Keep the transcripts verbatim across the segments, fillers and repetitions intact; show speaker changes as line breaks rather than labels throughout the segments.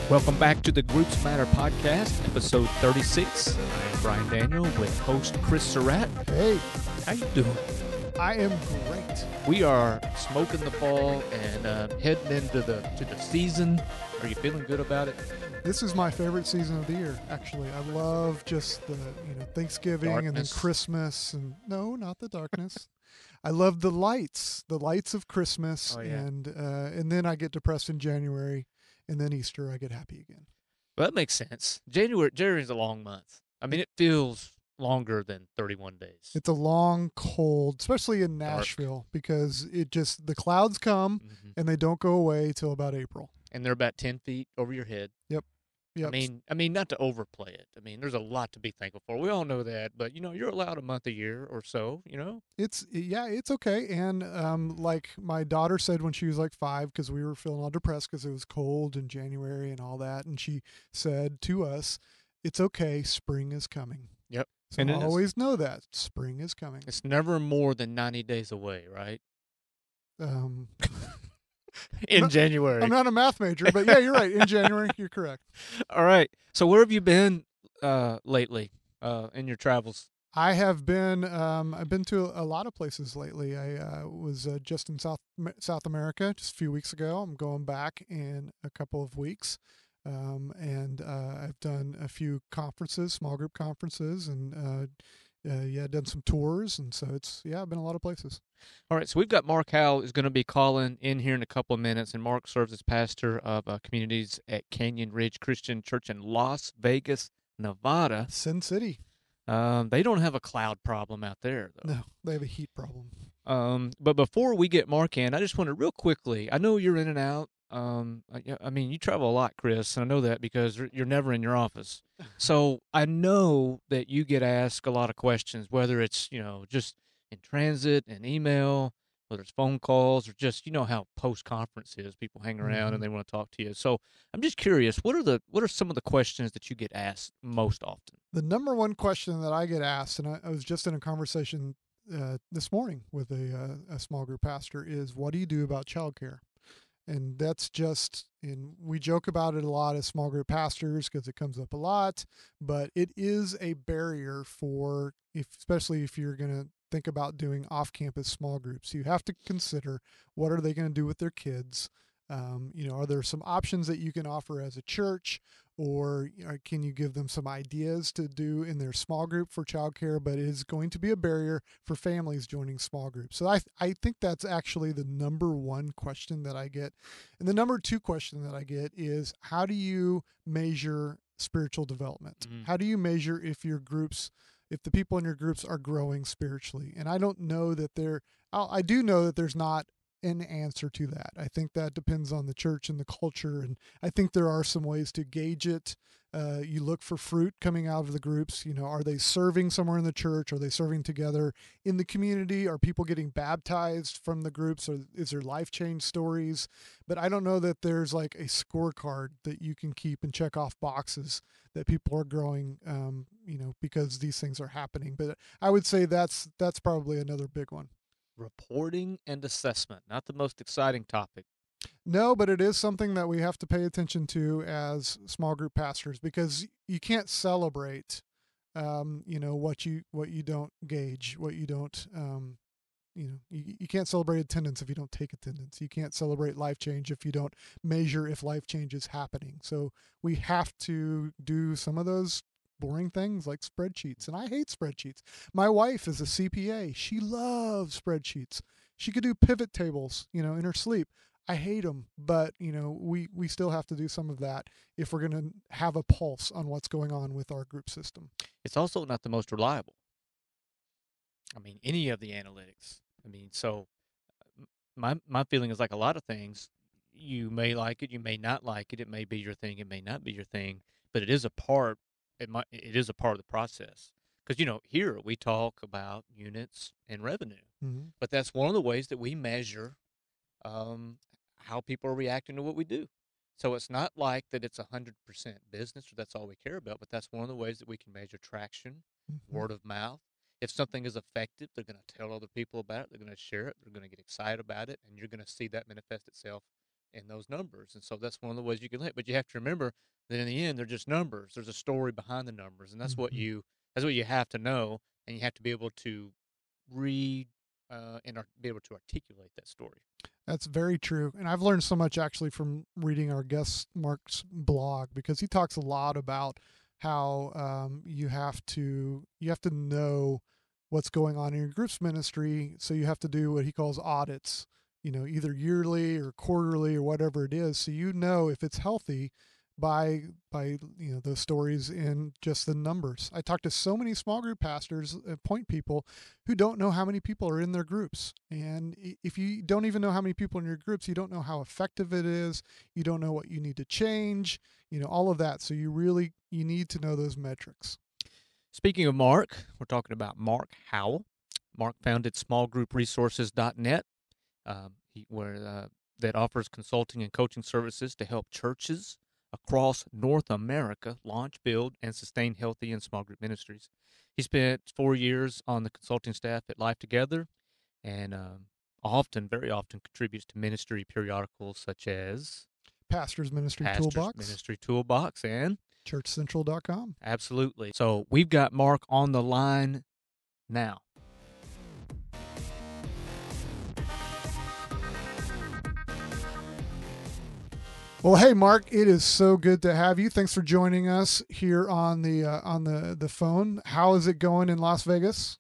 Welcome back to the Groups Matter podcast, episode thirty-six. I'm Brian Daniel with host Chris Surratt.
Hey,
How you doing?
I am great.
We are smoking the fall and uh, heading into the to the season. Are you feeling good about it?
This is my favorite season of the year, actually. I love just the, you know, Thanksgiving and then
Darkness.
Christmas and no, not the darkness. I love the lights, the lights of Christmas,
Oh, yeah.
and uh, and then I get depressed in January, and then Easter I get happy again.
Well, that makes sense. January January's a long month. I mean, it feels longer than thirty-one days.
It's a long, cold, especially in
Dark.
Nashville, because it just the clouds come
Mhm.
and they don't go away till about April.
And they're about ten feet over your head.
Yep.
I mean, I mean, not to overplay it. I mean, there's a lot to be thankful for. We all know that, but you know, you're allowed a month a year or so. You know,
It's yeah, it's okay. And um, like my daughter said when she was like five, because we were feeling all depressed because it was cold in January and all that, and she said to us, "It's okay. Spring is coming."
Yep.
So
And
I
it is.
always know that spring is coming.
It's never more than ninety days away, right?
Um,
In
not-
January.
I'm not a math major, but yeah, you're right. In January, you're correct.
All right. So where have you been uh, lately uh, in your travels?
I have been um, I've been to a lot of places lately. I uh, was uh, just in South South America just a few weeks ago. I'm going back in a couple of weeks, um, and uh, I've done a few conferences, small group conferences, and uh, uh, yeah, done some tours, and so it's yeah, I've been a lot of places.
All right. So we've got Mark Howell is going to be calling in here in a couple of minutes, and Mark serves as pastor of uh, communities at Canyon Ridge Christian Church in Las Vegas, Nevada.
Sin City,
Um, they don't have a cloud problem out there, though.
no, they have a heat problem.
Um, but before we get Mark in, I just want to real quickly. I know you're in and out. Um, I, yeah, I mean, you travel a lot, Chris, and I know that because you're- you're never in your office. So I know that you get asked a lot of questions, whether it's you know just in transit and email, whether it's phone calls or just you know how post conference is. People hang around
Mhm.
and they want to talk to you. So I'm just curious, what are the what are some of the questions that you get asked most often?
The number one question that I get asked, and I, I was just in a conversation uh, this morning with a, uh, a small group pastor, is what do you do about childcare? And that's just, and we joke about it a lot as small group pastors because it comes up a lot, but it is a barrier for, if, especially if you're going to think about doing off-campus small groups. You have to consider what are they going to do with their kids. Um, you know, are there some options that you can offer as a church, or you know, can you give them some ideas to do in their small group for childcare? But it is going to be a barrier for families joining small groups. So I I think that's actually the number one question that I get, and the number two question that I get is how do you measure spiritual development?
Mhm.
How do you measure if your groups if the people in your groups are growing spiritually? And I don't know that there I'll- I do know that there's not an answer to that. I think that depends on the church and the culture, and I think there are some ways to gauge it. Uh, you look for fruit coming out of the groups. You know, are they serving somewhere in the church? Are they serving together in the community? Are people getting baptized from the groups? Or is there life change stories? But I don't know that there's like a scorecard that you can keep and check off boxes that people are growing, um, you know, because these things are happening. But I would say that's that's probably another big one.
Reporting and assessment, not the most exciting topic.
No, but it is something that we have to pay attention to as small group pastors because you can't celebrate, um, you know, what you what you don't gauge, what you don't, um, you know, you, you can't celebrate attendance if you don't take attendance. You can't celebrate life change if you don't measure if life change is happening. So we have to do some of those boring things like spreadsheets. And I hate spreadsheets. My wife is a C P A. She loves spreadsheets. She could do pivot tables, you know, in her sleep. I hate them, but you know, we we still have to do some of that if we're going to have a pulse on what's going on with our group system.
It's also not the most reliable. I mean, any of the analytics. I mean, so m- my my feeling is like a lot of things. You may like it, you may not like it. It may be your thing, it may not be your thing. But it is a part. It might. It is a part of the process. Because you know, here we talk about units and revenue,
Mm-hmm.
but that's one of the ways that we measure um, how people are reacting to what we do. So it's not like that it's a hundred percent business or that's all we care about, but that's one of the ways that we can measure traction,
Mm-hmm.
word of mouth. If something is effective, they're going to tell other people about it. They're going to share it. They're going to get excited about it, and you're going to see that manifest itself in those numbers. And so that's one of the ways you can let. But you have to remember that in the end, they're just numbers. There's a story behind the numbers, and that's what
Mm-hmm.
you that's what you have to know, and you have to be able to read uh, and ar- be able to articulate that story.
That's very true. And I've learned so much actually from reading our guest Mark's blog, because he talks a lot about how um, you have to you have to know what's going on in your group's ministry. So you have to do what he calls audits, you know, either yearly or quarterly or whatever it is. So you know if it's healthy by by you know those stories in just the numbers. I talk to so many small group pastors, uh, point people, who don't know how many people are in their groups. And if you don't even know how many people in your groups, you don't know how effective it is. You don't know what you need to change, you know, all of that. So you really, you need to know those metrics.
Speaking of Mark, we're talking about Mark Howell. Mark founded small group resources dot net, um, he, where uh, that offers consulting and coaching services to help churches across North America launch, build, and sustain healthy and small group ministries. He spent four years on the consulting staff at Life Together, and um, often, very often, contributes to ministry periodicals such as
Pastor's Ministry
Pastor's
Toolbox,
Ministry Toolbox and
church central dot com.
absolutely. So we've got Mark on the line now.
Well, hey, Mark, it is so good to have you. Thanks for joining us here on the uh, on the the phone. How is it going in Las Vegas?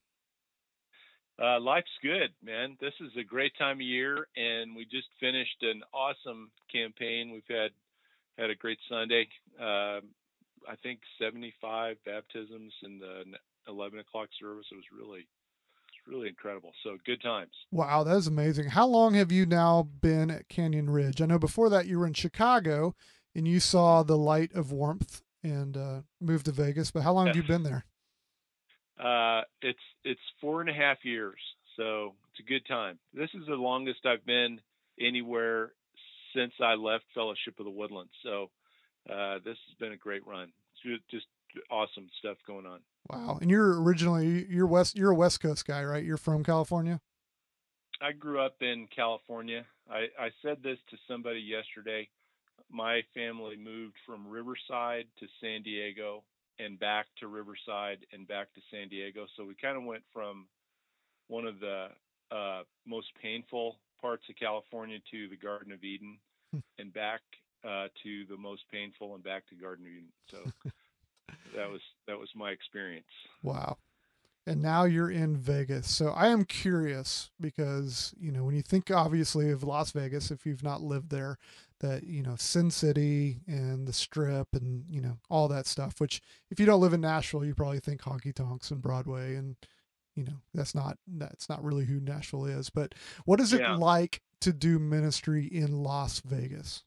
Uh, life's good, man. This is a great time of year, and we just finished an awesome campaign. We've had had a great Sunday. Uh, I think seventy-five baptisms in the eleven o'clock service. It was really, it's really incredible. So good times.
Wow, that is amazing. How long have you now been at Canyon Ridge? I know before that you were in Chicago and you saw the light of warmth and uh, moved to Vegas, but how long have you been there?
Uh, it's it's four and a half years, so it's a good time. This is the longest I've been anywhere since I left Fellowship of the Woodlands. So uh, this has been a great run. It's just awesome stuff going on.
Wow. And you're originally you're west you're a West Coast guy, right? You're from California?
I grew up in California. I, I said this to somebody yesterday. My family moved from Riverside to San Diego and back to Riverside and back to San Diego. So we kind of went from one of the uh, most painful parts of California to the Garden of Eden and back uh, to the most painful and back to Garden of Eden. So that was that was my experience.
Wow. And now you're in Vegas. So I am curious because, you know, when you think obviously of Las Vegas, if you've not lived there, that, you know, Sin City and the Strip and, you know, all that stuff, which if you don't live in Nashville, you probably think honky tonks and Broadway. And, you know, that's not, that's not really who Nashville is. But what is it
Yeah.
like to do ministry in Las Vegas?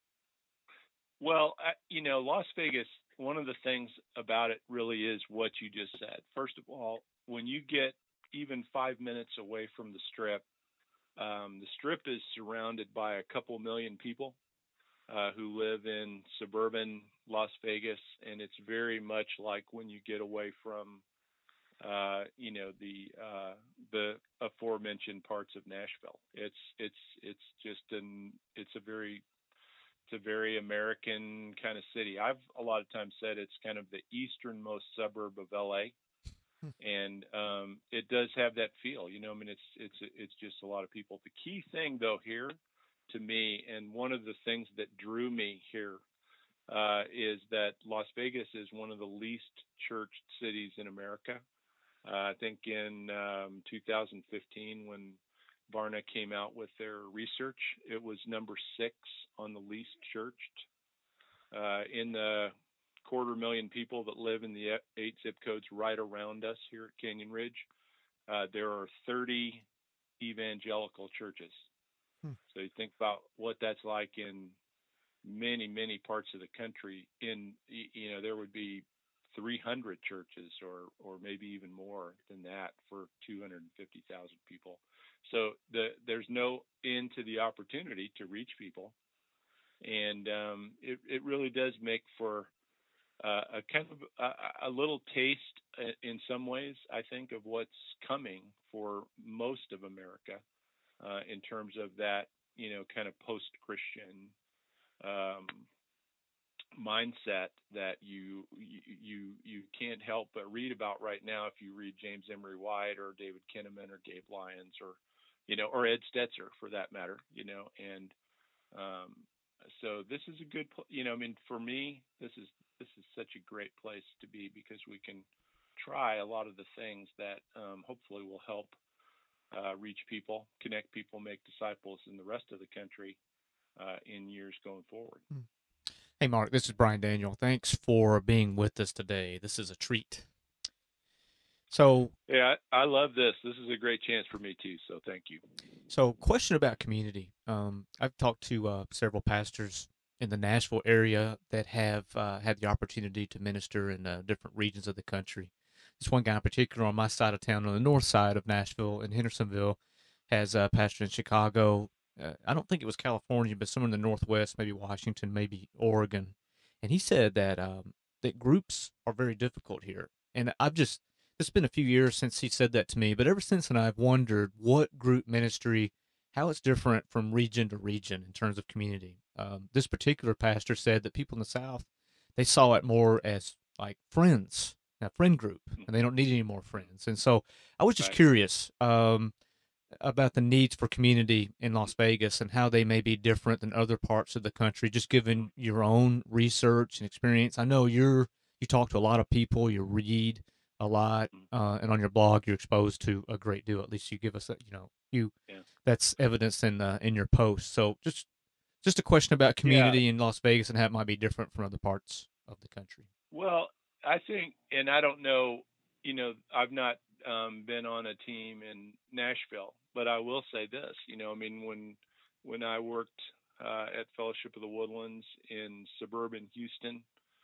Well, I, you know, Las Vegas, one of the things about it really is what you just said. First of all, when you get even five minutes away from the Strip, um, the Strip is surrounded by a couple million people uh, who live in suburban Las Vegas, and it's very much like when you get away from, uh, you know, the uh, the aforementioned parts of Nashville. It's it's it's just an it's a very it's a very American kind of city. I've a lot of times said it's kind of the easternmost suburb of L A, and um, it does have that feel. You know, I mean, it's it's it's just a lot of people. The key thing, though, here to me, and one of the things that drew me here, uh, is that Las Vegas is one of the least churched cities in America. Uh, I think in um, two thousand fifteen, when Barna came out with their research, it was number six on the least churched. Uh, in the quarter million people that live in the eight zip codes right around us here at Canyon Ridge, uh, there are thirty evangelical churches. Hmm. So you think about what that's like in many, many parts of the country. In, you know, there would be three hundred churches or, or maybe even more than that for two hundred fifty thousand people. So the, there's no end to the opportunity to reach people. And um, it, it really does make for uh, a kind of a, a little taste in some ways, I think, of what's coming for most of America uh, in terms of that you know, kind of post-Christian um, mindset that you you you can't help but read about right now if you read James Emery White or David Kinnaman or Gabe Lyons or you know or Ed Stetzer for that matter, you know, and um, so this is a good, you know, I mean, for me, this is this is such a great place to be because we can try a lot of the things that um, hopefully will help uh, reach people, connect people, make disciples in the rest of the country uh, in years going forward.
Hey, Mark, this is Brian Daniel. Thanks for being with us today. This is a treat. So,
yeah, I, I love this. This is a great chance for me too. So, thank you.
So, question about community. Um, I've talked to uh, several pastors in the Nashville area that have uh, had the opportunity to minister in uh, different regions of the country. This one guy in particular on my side of town, on the north side of Nashville in Hendersonville, has a pastor in Chicago. Uh, I don't think it was California, but somewhere in the Northwest, maybe Washington, maybe Oregon. And he said that um, that groups are very difficult here. And I've just it's been a few years since he said that to me, but ever since then I've wondered what group ministry, how it's different from region to region in terms of community. Um, this particular pastor said that people in the South, they saw it more as like friends, a friend group, and they don't need any more friends. And so I was just
Right.
curious um, about the needs for community in Las Vegas and how they may be different than other parts of the country, just given your own research and experience. I know you're you talk to a lot of people, you read a lot, uh, and on your blog you're exposed to a great deal. At least you give us that, you know, you
Yeah.
that's evidence in uh, in your posts. So just just a question about
Yeah.
community in Las Vegas and how it might be different from other parts of the country.
Well, I think, and I don't know, you know, I've not um, been on a team in Nashville, but I will say this, you know, I mean, when when I worked uh, at Fellowship of the Woodlands in suburban Houston,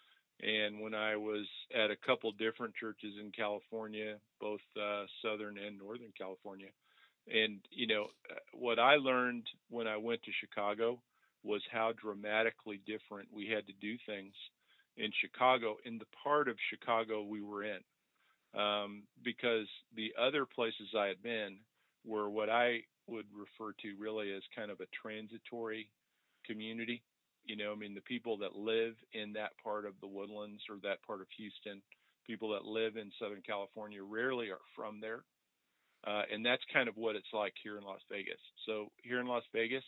and when I was at a couple different churches in California, both uh, Southern and Northern California, and you know, uh, what I learned when I went to Chicago was how dramatically different we had to do things in Chicago, in the part of Chicago we were in, um, because the other places I had been were what I would refer to really as kind of a transitory community. You know, I mean, the people that live in that part of the Woodlands or that part of Houston, people that live in Southern California rarely are from there. Uh, and that's kind of what it's like here in Las Vegas. So here in Las Vegas,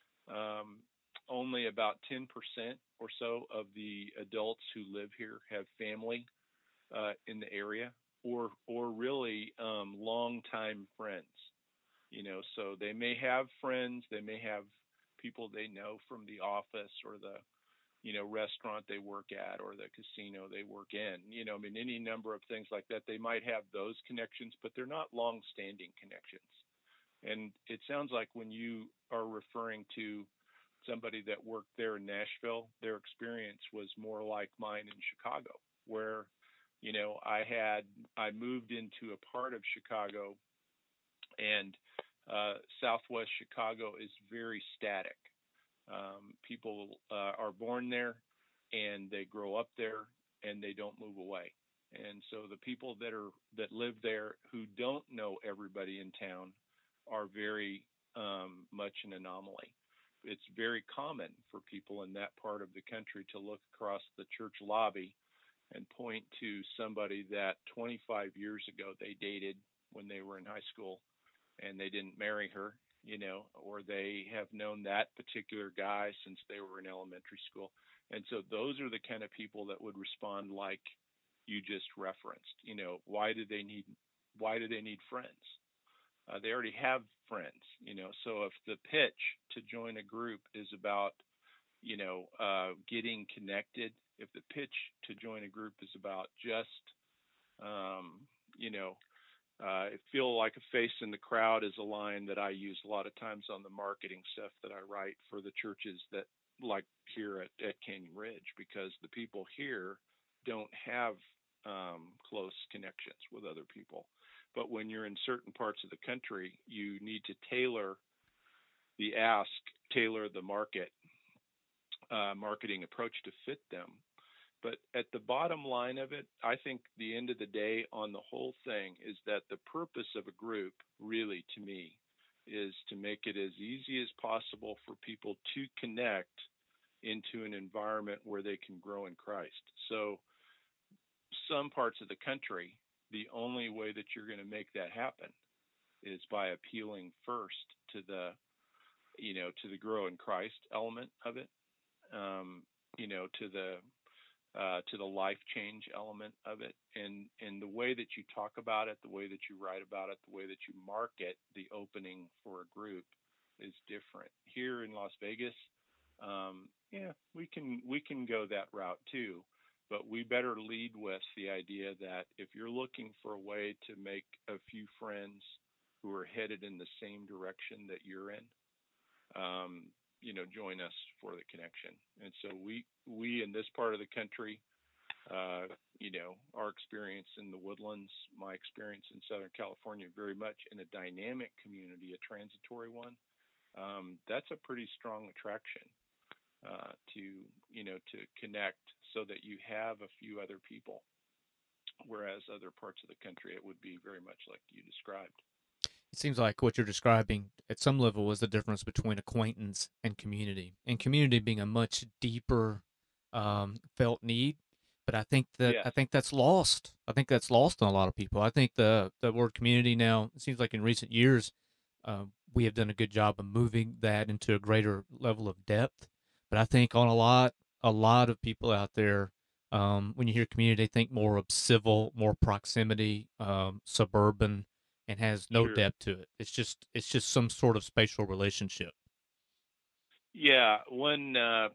um, only about ten percent or so of the adults who live here have family uh, in the area, or or really um, longtime friends. You know, so they may have friends, they may have people they know from the office or the you know restaurant they work at or the casino they work in. You know, I mean any number of things like that. They might have those connections, but they're not long-standing connections. And it sounds like when you are referring to somebody that worked there in Nashville, their experience was more like mine in Chicago, where, you know, I had I moved into a part of Chicago, and uh, Southwest Chicago is very static. Um, people uh, are born there, and they grow up there, and they don't move away. And so the people that are that live there who don't know everybody in town are very um, much an anomaly. It's very common for people in that part of the country to look across the church lobby and point to somebody that twenty-five years ago they dated when they were in high school, and they didn't marry her, you know, or they have known that particular guy since they were in elementary school. And so those are the kind of people that would respond like you just referenced. You know, why do they need why do they need friends? Uh, they already have friends, you know. So if the pitch to join a group is about, you know, uh, getting connected, if the pitch to join a group is about just, um, you know, uh, I feel like a face in the crowd is a line that I use a lot of times on the marketing stuff that I write for the churches that like here at, at Canyon Ridge, because the people here don't have um, close connections with other people. But when you're in certain parts of the country, you need to tailor the ask, tailor the market, uh, marketing approach to fit them. But at the bottom line of it, I think the end of the day on the whole thing is that the purpose of a group really, to me, is to make it as easy as possible for people to connect into an environment where they can grow in Christ. So, some parts of the country, the only way that you're going to make that happen is by appealing first to the, you know, to the grow in Christ element of it, um, you know, to the uh, to the life change element of it, and and the way that you talk about it, the way that you write about it, the way that you market the opening for a group is different. Here in Las Vegas, um, yeah, we can we can go that route too, but we better lead with the idea that if you're looking for a way to make a few friends who are headed in the same direction that you're in, um, you know, join us for the connection. And so we we in this part of the country, uh, you know, our experience in the Woodlands, my experience in Southern California, very much in a dynamic community, a transitory one. Um, that's a pretty strong attraction uh, to you know to connect, so that you have a few other people. Whereas other parts of the country, it would be very much like you described.
It seems like what you're describing at some level is the difference between acquaintance and community, and community being a much deeper um, felt need. But I think that
Yes.
I think that's lost. I think that's lost on a lot of people. I think the the word community now, it seems like in recent years uh, we have done a good job of moving that into a greater level of depth. But I think on a lot a lot of people out there, um, when you hear community, they think more of civil, more proximity, um, suburban, and has no
Sure.
depth to it. It's just it's just some sort of spatial relationship.
Yeah. One uh,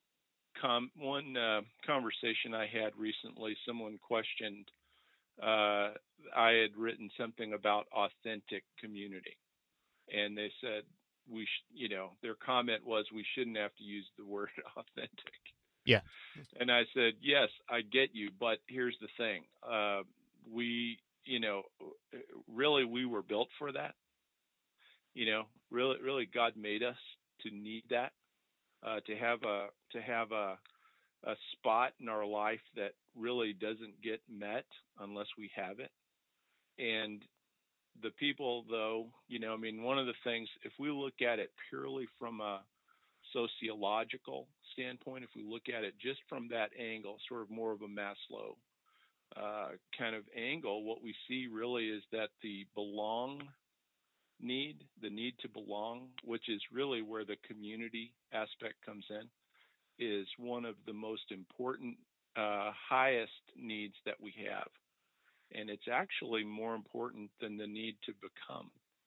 com- one uh, conversation I had recently, someone questioned. Uh, I had written something about authentic community, and they said we, sh- you know, their comment was we shouldn't have to use the word authentic.
Yeah.
And I said, yes, I get you, but here's the thing: uh, we, you know, really we were built for that. You know, really, really, God made us to need that, uh, to have a to have a a spot in our life that really doesn't get met unless we have it. And the people, though, you know, I mean, one of the things, if we look at it purely from a sociological standpoint, if we look at it just from that angle, sort of more of a Maslow uh, kind of angle, what we see really is that the belong need, the need to belong, which is really where the community aspect comes in, is one of the most important, uh, highest needs that we have. And it's actually more important than the need to become.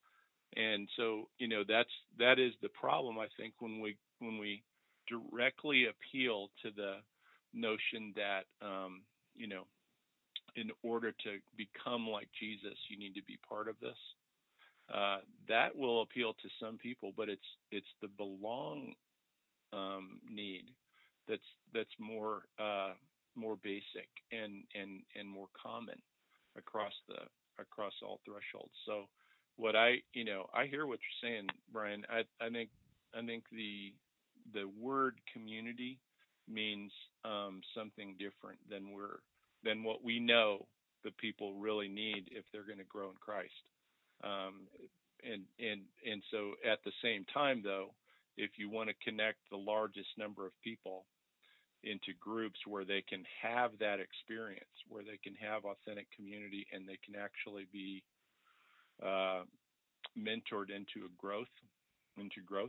And so, you know, that's that is the problem, I think, when we when we directly appeal to the notion that um, you know, in order to become like Jesus, you need to be part of this. Uh, that will appeal to some people, but it's it's the belong um, need that's that's more uh, more basic and and and more common across the across all thresholds. So what I you know I hear what you're saying, Brian. I I think I think the the word community means um, something different than we're than what we know the people really need if they're going to grow in Christ. Um, and and and so at the same time, though, if you want to connect the largest number of people into groups where they can have that experience, where they can have authentic community, and they can actually be uh, mentored into a growth, into growth,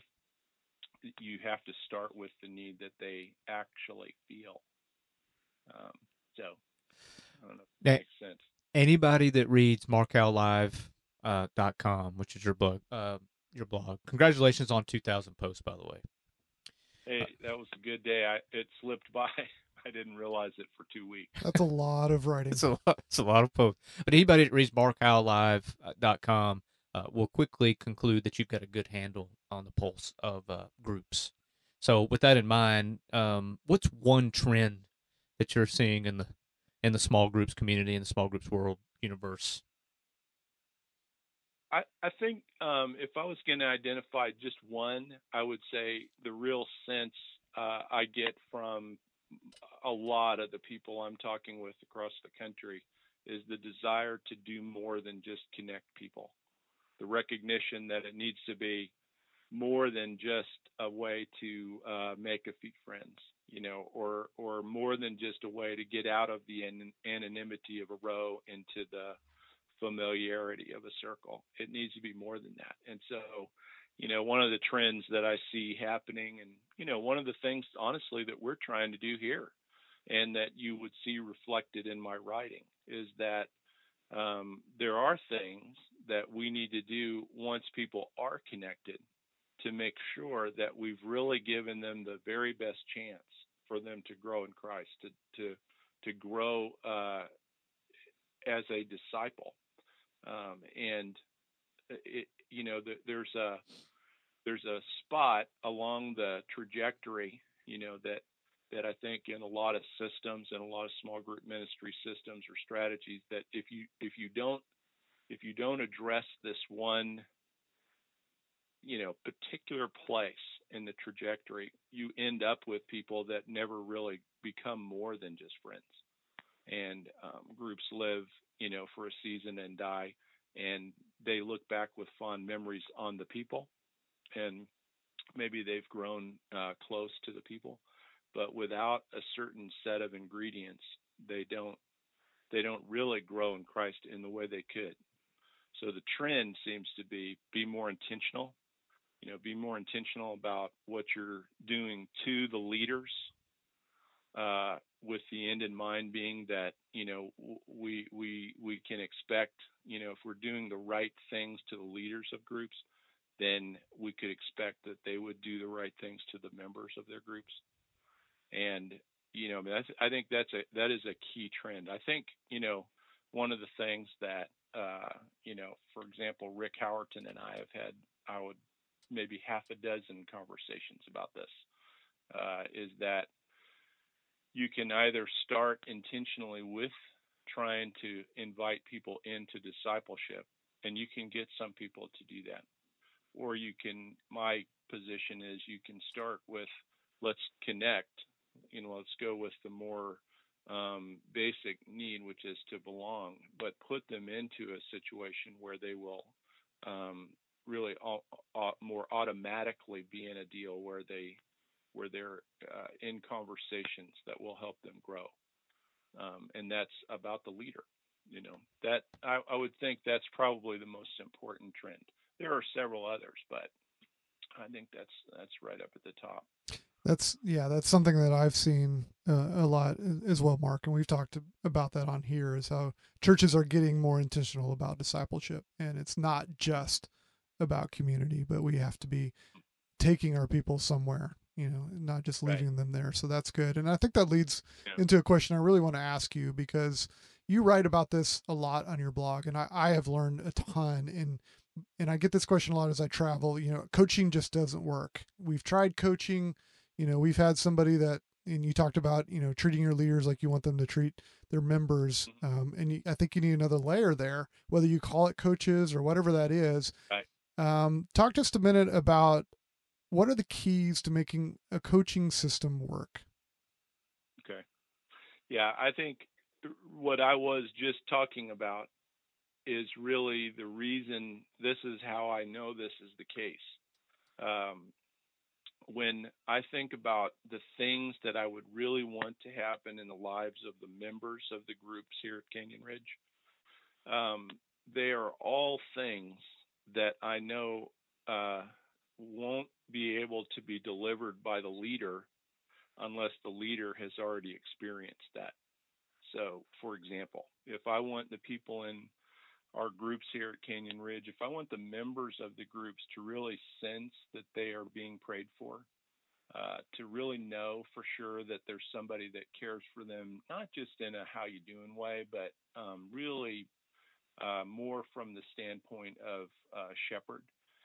you have to start with the need that they actually feel. Um, so I don't know if that
That
makes sense.
anybody that reads markow live dot com, which is your blog, uh, your blog. Congratulations on two thousand posts, by the way. Uh,
Hey, that was a good day. I it slipped by. I didn't realize it for two weeks.
That's a lot of writing.
it's a lot, it's a lot of posts. But anybody that reads markow live dot com uh, will quickly conclude that you've got a good handle on the pulse of uh, groups. So, with that in mind, um, what's one trend that you're seeing in the in the small groups community, in the small groups world universe?
I, I think um, if I was going to identify just one, I would say the real sense uh, I get from a lot of the people I'm talking with across the country is the desire to do more than just connect people. the recognition that it needs to be more than just a way to uh, make a few friends, you know, or or more than just a way to get out of the an- anonymity of a row into the familiarity of a circle. It needs to be more than that. And so, you know, one of the trends that I see happening, and you know, one of the things, honestly, that we're trying to do here, and that you would see reflected in my writing, is that um, there are things that we need to do once people are connected to make sure that we've really given them the very best chance for them to grow in Christ, to to to grow uh, as a disciple. Um, and it, you know, the, there's a there's a spot along the trajectory, you know, that that I think in a lot of systems and a lot of small group ministry systems or strategies, that if you if you don't if you don't address this one, you know, particular place in the trajectory, you end up with people that never really become more than just friends. And um, groups live, you know, for a season and die, and they look back with fond memories on the people, and maybe they've grown uh, close to the people, but without a certain set of ingredients, they don't they don't really grow in Christ in the way they could. So the trend seems to be be more intentional, you know, be more intentional about what you're doing to the leaders, uh, with the end in mind being that, you know, we we we can expect, you know, if we're doing the right things to the leaders of groups, then we could expect that they would do the right things to the members of their groups. And you know, that's, I think that's a that is a key trend. I think, you know, one of the things that uh, you know, for example, Rick Howerton and I have had, I would maybe half a dozen conversations about this, uh, is that you can either start intentionally with trying to invite people into discipleship, and you can get some people to do that. Or you can, my position is you can start with, let's connect, you know, let's go with the more um, basic need, which is to belong, but put them into a situation where they will um, really all, all, more automatically be in a deal where they where they're uh, in conversations that will help them grow. Um, and that's about the leader. You know, that I, I would think that's probably the most important trend. There are several others, but I think that's that's right up at the top.
That's yeah, that's something that I've seen uh, a lot as well, Mark, and we've talked about that on here. Is how churches are getting more intentional about discipleship, and it's not just about community, but we have to be taking our people somewhere, you know, not just leaving
Right.
them there. So that's good. And I think that leads
Yeah.
into a question I really want to ask you, because you write about this a lot on your blog, and I, I have learned a ton. And and I get this question a lot as I travel. You know, coaching just doesn't work. We've tried coaching. You know, we've had somebody that, and you talked about, you know, treating your leaders like you want them to treat their members.
Mm-hmm.
Um, and you, I think you need another layer there, whether you call it coaches or whatever that is.
Right.
Um, talk just a minute about what are the keys to making a coaching system work?
Okay. Yeah, I think what I was just talking about is really the reason. This is how I know this is the case. Um, when I think about the things that I would really want to happen in the lives of the members of the groups here at Canyon Ridge, um, they are all things that I know uh, won't be able to be delivered by the leader unless the leader has already experienced that. So, for example, if I want the people in our groups here at Canyon Ridge, if I want the members of the groups to really sense that they are being prayed for, uh, to really know for sure that there's somebody that cares for them, not just in a how you doing way, but um, really uh, more from the standpoint of uh, shepherd.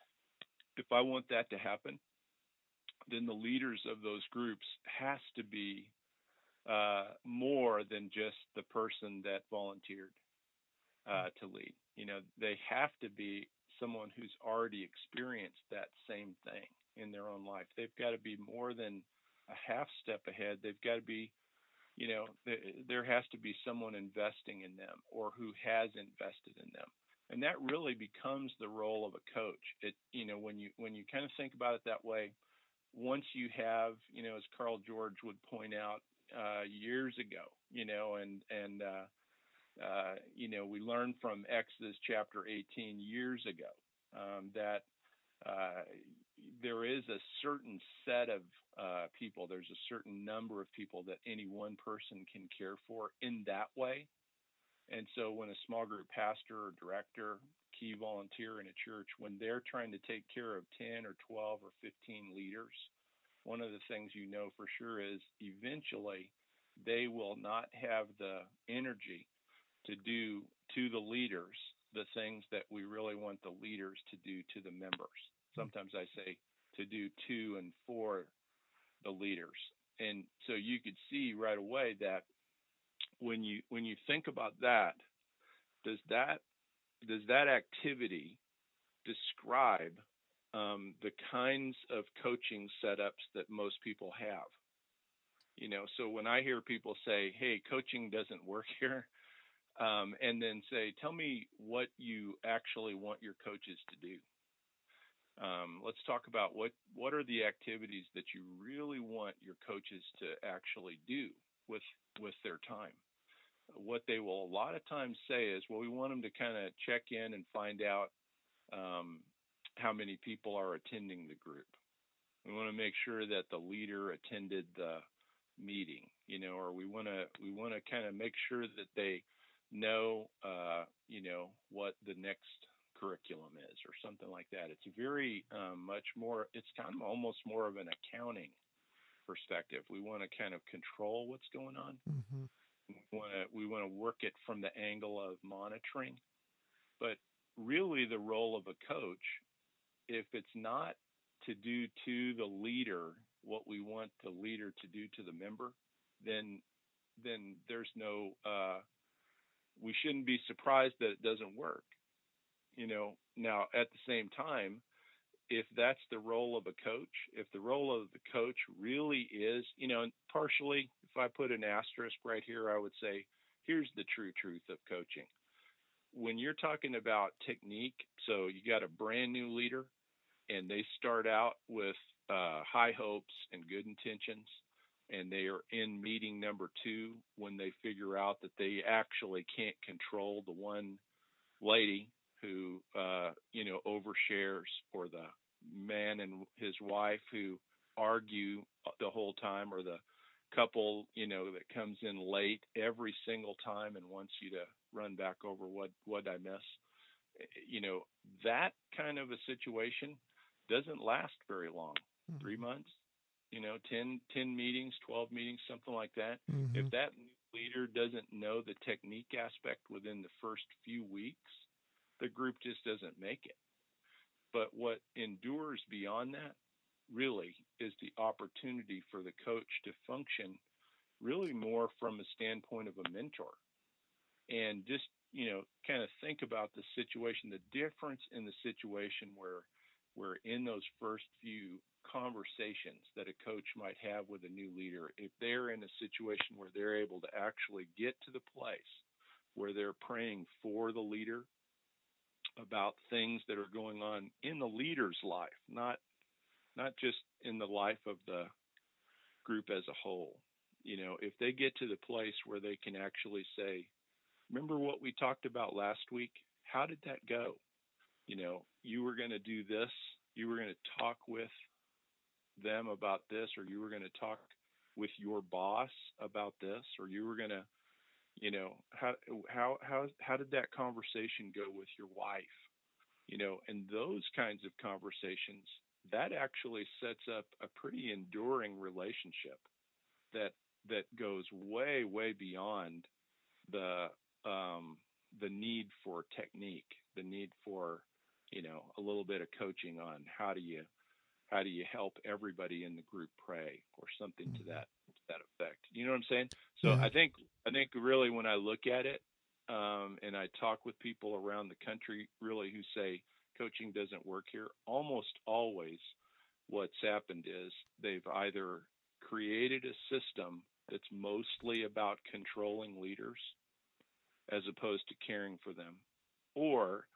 If I want that to happen, then the leaders of those groups has to be uh, more than just the person that volunteered uh, to lead. You know, they have to be someone who's already experienced that same thing in their own life. They've got to be more than a half step ahead. They've got to be, you know, th- there has to be someone investing in them or who has invested in them. And that really becomes the role of a coach. It, you know, when you when you kind of think about it that way, once you have, you know, as Carl George would point out uh, years ago, you know, and and uh, uh, you know, we learned from Exodus chapter eighteen years ago um, that uh, there is a certain set of uh, people, there's a certain number of people that any one person can care for in that way. And so when a small group pastor or director, key volunteer in a church, when they're trying to take care of ten or twelve or fifteen leaders, one of the things you know for sure is eventually they will not have the energy to do to the leaders the things that we really want the leaders to do to the members. Sometimes I say to do to and for the leaders. And so you could see right away that when you when you think about that, does that does that activity describe um, the kinds of coaching setups that most people have? You know, so when I hear people say, "Hey, coaching doesn't work here," um, and then say, "Tell me what you actually want your coaches to do." Um, let's talk about what what are the activities that you really want your coaches to actually do with with their time. What they will a lot of times say is, well, we want them to kind of check in and find out um, how many people are attending the group. We want to make sure that the leader attended the meeting, you know, or we want to we want to kind of make sure that they know, uh, you know, what the next curriculum is or something like that. It's very um, much more. It's kind of almost more of an accounting perspective. We want to kind of control what's going on.
Mm-hmm.
We want to we want to work it from the angle of monitoring, but really the role of a coach, if it's not to do to the leader what we want the leader to do to the member, then then there's no uh, we shouldn't be surprised that it doesn't work. You know, now at the same time, if that's the role of a coach, if the role of the coach really is, you know, partially, if I put an asterisk right here, I would say, here's the true truth of coaching. When you're talking about technique, so you got a brand new leader and they start out with uh, high hopes and good intentions, and they are in meeting number two when they figure out that they actually can't control the one lady who uh, you know overshares, or the man and his wife who argue the whole time, or the couple you know that comes in late every single time and wants you to run back over what what I miss. You know, that kind of a situation doesn't last very long.
Mm-hmm.
Three months, you know, ten, ten meetings, twelve meetings, something like that.
Mm-hmm.
If that leader doesn't know the technique aspect within the first few weeks, the group just doesn't make it. But what endures beyond that really is the opportunity for the coach to function really more from a standpoint of a mentor, and just, you know, kind of think about the situation, the difference in the situation where where in those first few conversations that a coach might have with a new leader, if they're in a situation where they're able to actually get to the place where they're praying for the leader about things that are going on in the leader's life, not not just in the life of the group as a whole. You know, if they get to the place where they can actually say, remember what we talked about last week? How did that go? You know, you were going to do this. You were going to talk with them about this, or you were going to talk with your boss about this, or you were going to, you know, how how how how did that conversation go with your wife? You know, and those kinds of conversations, that actually sets up a pretty enduring relationship that that goes way way beyond the um, the need for technique, the need for, you know, a little bit of coaching on how do you how do you help everybody in the group pray, or something to that to that effect. You know what I'm saying? So
Yeah.
I think I think really when I look at it, um, and I talk with people around the country really who say coaching doesn't work here, almost always what's happened is they've either created a system that's mostly about controlling leaders as opposed to caring for them, or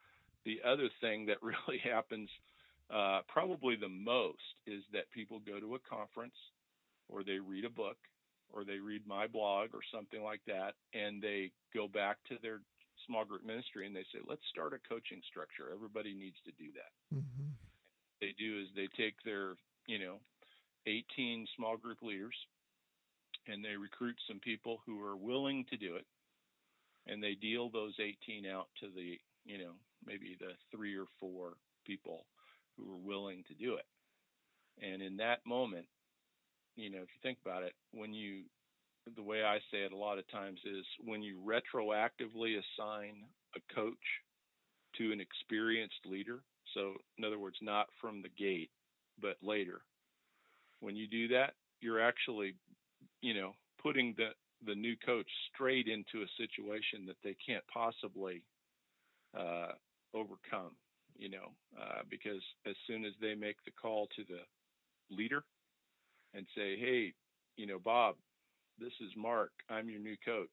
the other thing that really happens uh, probably the most is that people go to a conference or they read a book or they read my blog or something like that, and they go back to their small group ministry and they say, let's start a coaching structure. Everybody needs to do that.
Mm-hmm.
They do is they take their, you know, eighteen small group leaders and they recruit some people who are willing to do it, and they deal those eighteen out to the, you know, maybe the three or four people who are willing to do it. And in that moment, you know, if you think about it, when you, the way I say it a lot of times is when you retroactively assign a coach to an experienced leader. So in other words, not from the gate, but later, when you do that, you're actually, you know, putting the, the new coach straight into a situation that they can't possibly uh, overcome, you know, uh, because as soon as they make the call to the leader and say, hey, you know, Bob, this is Mark, I'm your new coach,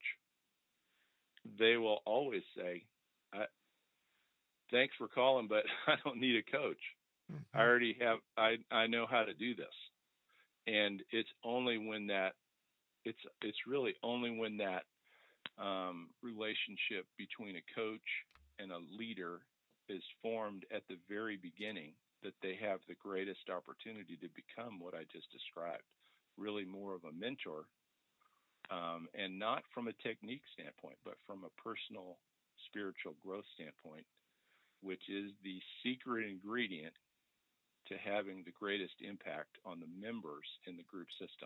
they will always say, I, thanks for calling, but I don't need a coach.
Mm-hmm.
I already have, I, I know how to do this. And it's only when that, it's, it's really only when that um, relationship between a coach and a leader is formed at the very beginning that they have the greatest opportunity to become what I just described, really more of a mentor, um, and not from a technique standpoint, but from a personal spiritual growth standpoint, which is the secret ingredient to having the greatest impact on the members in the group system.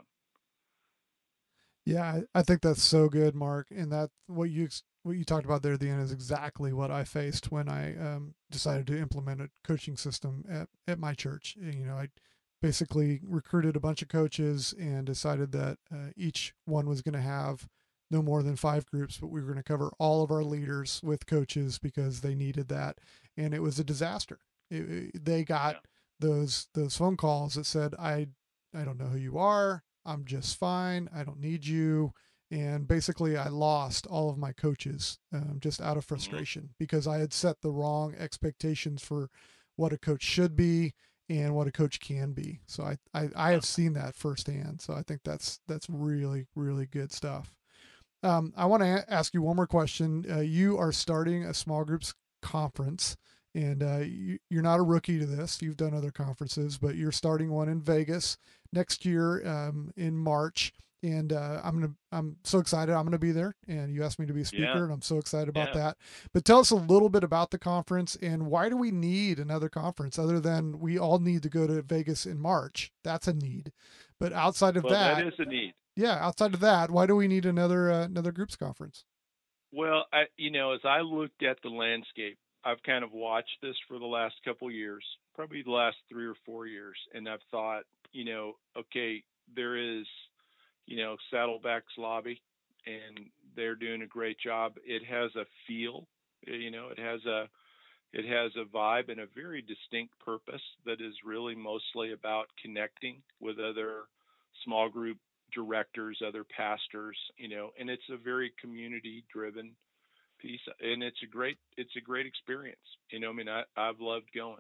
Yeah, I, I think that's so good, Mark. And that what you what you talked about there at the end is exactly what I faced when I um, decided to implement a coaching system at, at my church. You know, I basically recruited a bunch of coaches and decided that uh, each one was going to have no more than five groups, but we were going to cover all of our leaders with coaches because they needed that, and it was a disaster. It, it, they got
Yeah.
those those phone calls that said, "I I don't know who you are. I'm just fine. I don't need you." And basically, I lost all of my coaches um, just out of frustration mm-hmm. because I had set the wrong expectations for what a coach should be and what a coach can be. So I, I, I have seen that firsthand. So I think that's that's really, really good stuff. Um, I want to ask you one more question. Uh, you are starting a small groups conference, and uh, you, you're not a rookie to this. You've done other conferences, but you're starting one in Vegas next year um, in March. And uh, I'm gonna, I'm so excited. I'm gonna be there. And you asked me to be a speaker,
yeah.
and I'm so excited about
yeah.
that. But tell us a little bit about the conference and why do we need another conference other than we all need to go to Vegas in March? That's a need. But outside of
well,
that,
that is a need.
Yeah, outside of that, why do we need another uh, another groups conference?
Well, I, you know, as I looked at the landscape, I've kind of watched this for the last couple of years, probably the last three or four years, and I've thought, you know, okay, there is, you know, Saddleback's Lobby, and they're doing a great job. It has a feel, you know, it has a it has a vibe and a very distinct purpose that is really mostly about connecting with other small group directors, other pastors, you know, and it's a very community driven piece, and it's a great it's a great experience. You know, I mean, I, I've loved going.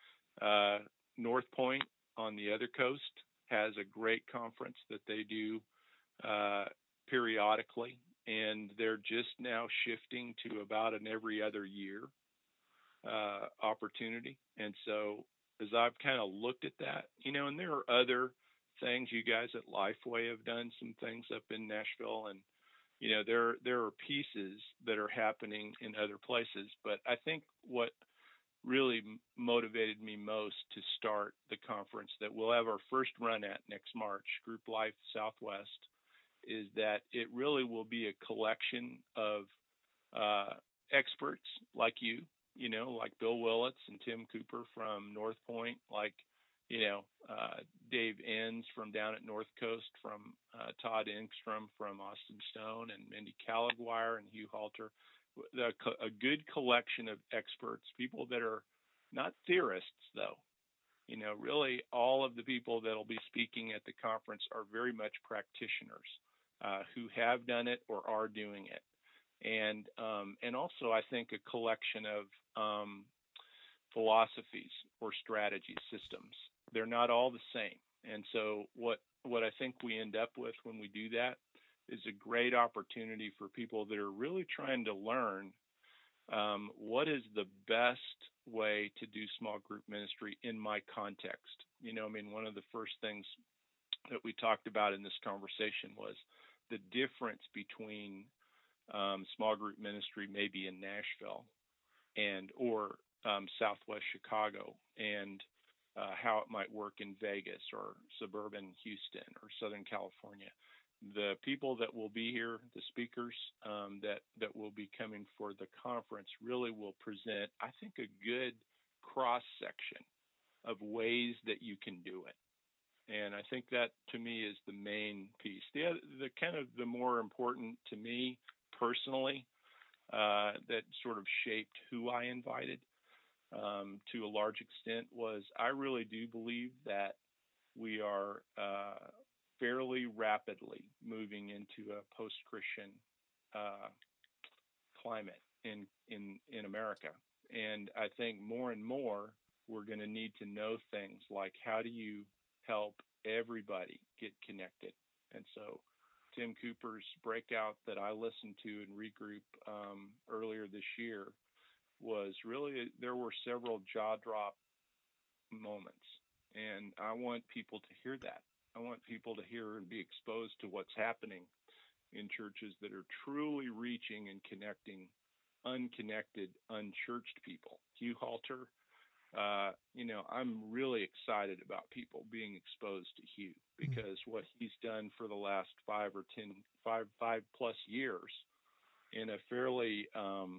Uh, North Point on the other coast has a great conference that they do uh, periodically, and they're just now shifting to about an every other year uh, opportunity. And so as I've kind of looked at that, you know, and there are other things. You guys at Lifeway have done some things up in Nashville, and you know there there are pieces that are happening in other places. But I think what really motivated me most to start the conference that we'll have our first run at next March, Group Life Southwest, is that it really will be a collection of uh, experts like you, you know, like Bill Willits and Tim Cooper from North Point, like, you know, uh, Dave Enns from down at North Coast, from uh, Todd Engstrom from Austin Stone, and Mindy Caliguire and Hugh Halter. The, a good collection of experts, people that are not theorists, though. You know, really all of the people that will be speaking at the conference are very much practitioners uh, who have done it or are doing it. And um, and also, I think a collection of um, philosophies or strategy systems. They're not all the same. And so what what I think we end up with when we do that is a great opportunity for people that are really trying to learn um, what is the best way to do small group ministry in my context. You know, I mean, one of the first things that we talked about in this conversation was the difference between um, small group ministry maybe in Nashville and or um, Southwest Chicago, and uh, how it might work in Vegas or suburban Houston or Southern California. The people that will be here, the speakers um, that that will be coming for the conference, really will present, I think, a good cross section of ways that you can do it. And I think that, to me, is the main piece. The other, the kind of the more important to me personally, uh, that sort of shaped who I invited um, to a large extent, was I really do believe that we are uh, fairly rapidly moving into a post-Christian uh, climate in, in in America. And I think more and more we're going to need to know things like, how do you help everybody get connected? And so Tim Cooper's breakout that I listened to in Regroup um, earlier this year was really, there were several jaw drop moments. And I want people to hear that. I want people to hear and be exposed to what's happening in churches that are truly reaching and connecting unconnected, unchurched people. Hugh Halter, uh, you know, I'm really excited about people being exposed to Hugh, because what he's done for the last five or ten, five, five plus years in a fairly um,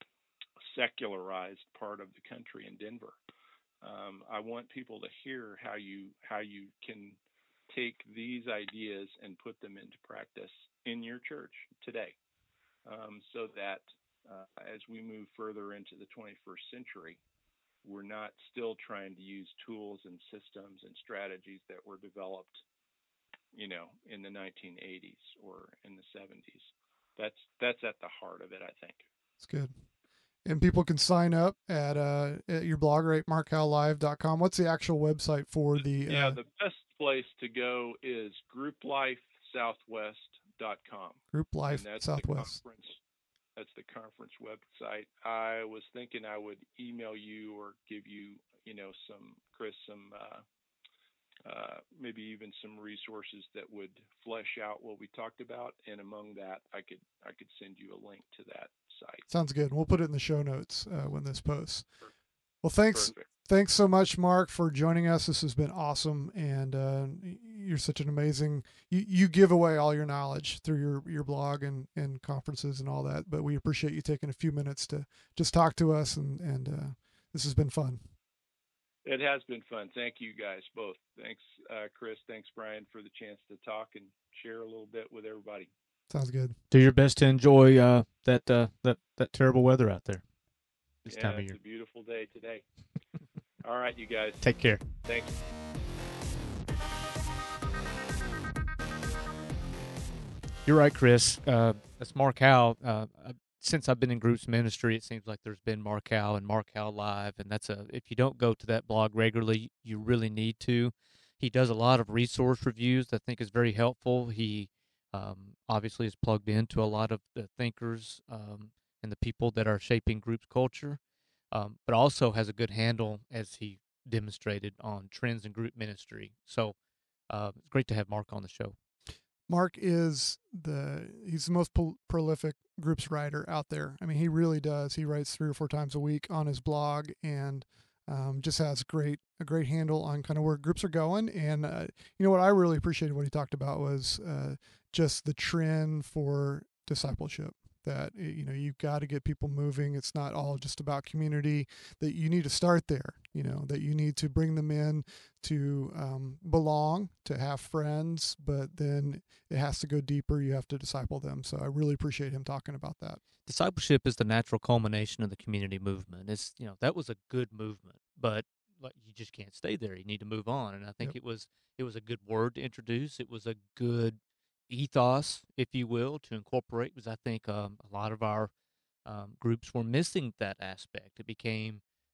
secularized part of the country in Denver. Um, I want people to hear how you how you can take these ideas and put them into practice in your church today, um, so that uh, as we move further into the twenty-first century, we're not still trying to use tools and systems and strategies that were developed, you know, in the nineteen eighties or in the seventies. That's that's at the heart of it, I think.
It's good. And people can sign up at uh at your blog, right? mark howell live dot com. What's the actual website for the uh...
Yeah, the best place to go is group life southwest dot com.
Group Life
that's
Southwest.
The conference, that's the conference website. I was thinking I would email you or give you, you know, some, Chris, some uh, uh, maybe even some resources that would flesh out what we talked about. And among that, I could I could send you a link to that site.
Sounds good. We'll put it in the show notes uh, when this posts. Well, thanks.
Perfect.
Thanks so much, Mark, for joining us. This has been awesome, and uh, you're such an amazing. You, you give away all your knowledge through your, your blog and, and conferences and all that. But we appreciate you taking a few minutes to just talk to us, and and uh, this has been fun.
It has been fun. Thank you guys both. Thanks, uh, Chris. Thanks, Brian, for the chance to talk and share a little bit with everybody.
Sounds good.
Do your best to enjoy uh, that uh, that that terrible weather out there this
yeah,
time of year.
It's a beautiful day today. All right, you guys.
Take care.
Thanks.
You're right, Chris. Uh, that's Mark Howell. Uh, since I've been in groups ministry, it seems like there's been Mark Howell and Mark Howell Live, and that's a. If you don't go to that blog regularly, you really need to. He does a lot of resource reviews that I think is very helpful. He um, obviously is plugged into a lot of the thinkers um, and the people that are shaping groups culture, um, but also has a good handle, as he demonstrated, on trends in group ministry. So uh, it's great to have Mark on the show.
Mark is the he's the most pro- prolific groups writer out there. I mean, he really does. He writes three or four times a week on his blog, and um, just has great a great handle on kind of where groups are going. And uh, you know what I really appreciated what he talked about was uh, just the trend for discipleship. That, you know, you've got to get people moving. It's not all just about community, that you need to start there, you know, that you need to bring them in to um, belong, to have friends, but then it has to go deeper. You have to disciple them. So I really appreciate him talking about that.
Discipleship is the natural culmination of the community movement. It's, you know, that was a good movement, but like, you just can't stay there. You need to move on. And I think
Yep.
it was, it was a good word to introduce. It was a good ethos, if you will, to incorporate, because I think um, a lot of our um, groups were missing that aspect. It became,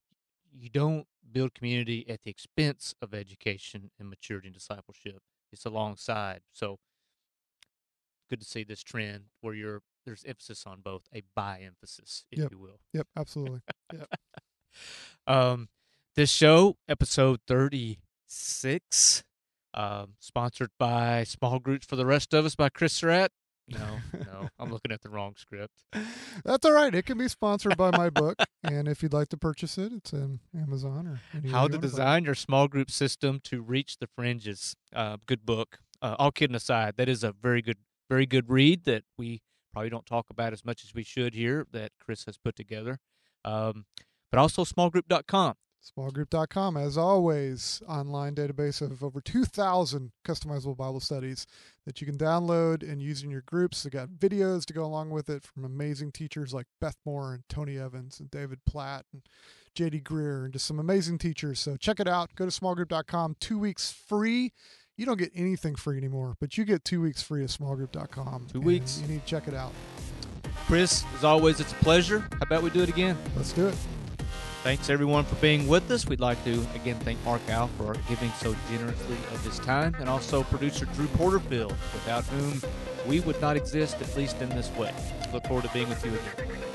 you don't build community at the expense of education and maturity and discipleship. It's alongside. So good to see this trend where you're there's emphasis on both, a by emphasis, if
Yep.
you will.
Yep, absolutely. Yep.
Um, this show, episode thirty-six, um, sponsored by Small Groups for the Rest of Us by Chris Surratt. No, no, I'm looking at the wrong script.
That's all right. It can be sponsored by my book, and if you'd like to purchase it, it's on Amazon or anywhere
How
you
to
wanna buy it.
Design Your Small Group System to Reach the Fringes. Uh, good book. Uh, all kidding aside, that is a very good, very good read that we probably don't talk about as much as we should here that Chris has put together. Um, but also small group dot com.
small group dot com, as always, online database of over two thousand customizable Bible studies that you can download and use in your groups. They got videos to go along with it from amazing teachers like Beth Moore and Tony Evans and David Platt and J D Greer, and just some amazing teachers. So check it out. Go to small group dot com. Two weeks free. You don't get anything free anymore, but you get two weeks free at small group dot com.
Two weeks.
You need to check it out.
Chris, as always, it's a pleasure. How about we do it again?
Let's do it.
Thanks, everyone, for being with us. We'd like to, again, thank Mark Al for giving so generously of his time, and also producer Drew Porterfield, without whom we would not exist, at least in this way. Look forward to being with you again.